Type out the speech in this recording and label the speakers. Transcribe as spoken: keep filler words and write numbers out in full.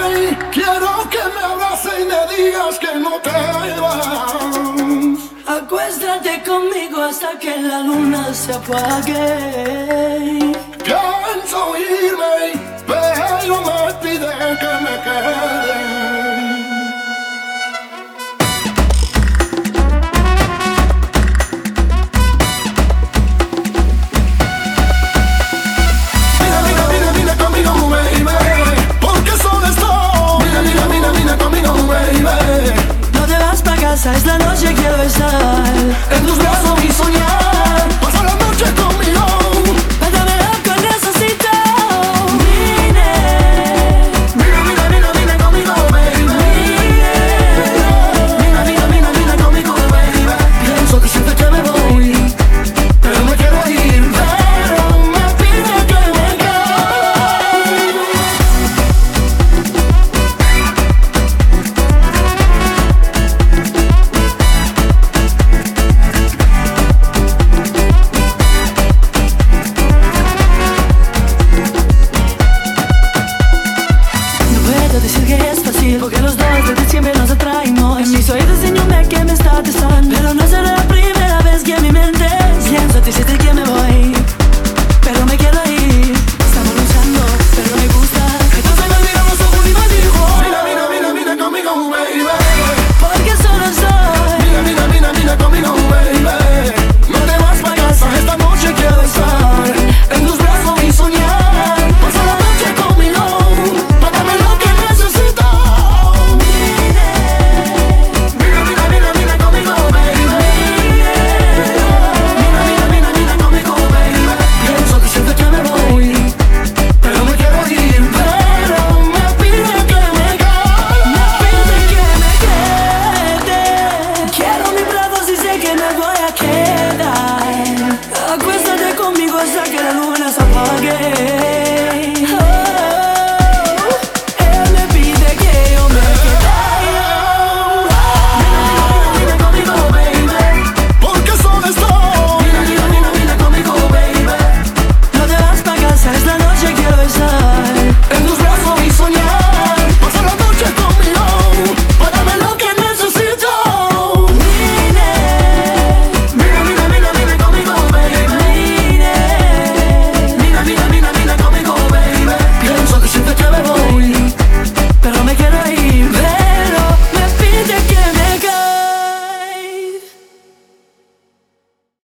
Speaker 1: Ay, quiero que me abraces y me digas que no te vas.
Speaker 2: Acuéstate conmigo hasta que la luna se apague.
Speaker 1: Pienso irme, pero me pide que me quede.
Speaker 2: Es la noche, quiero estar
Speaker 1: en tus brazos y soñar. Pasa la noche conmigo.
Speaker 2: Dame lo que necesito. Vine,
Speaker 1: mira, mira, mira, mira conmigo, baby. Mira, mira, mira, mira conmigo, baby. Pienso que siempre que me voy, pero me quiero ir, pero me pide que me quede.
Speaker 2: Porque los dos desde siempre nos atraemos. En mis oídos enseñóme que me está testando, pero no será la primera vez que en mi mente pienso a ti, siente que me voy, pero me quiero ir. Estamos luchando, pero me gusta. Entonces me miró los ojos y me dijo:
Speaker 1: mira, mira, mira, mira conmigo, baby.
Speaker 2: Porque solo estoy.
Speaker 1: Mira, mira, mira, mira conmigo, baby. No te vas pa' casa, esta noche quiero estar en tus brazos y soñar. Pasa la noche conmigo, dame lo que necesito.
Speaker 2: Acuéstate conmigo hasta que la luna se apague.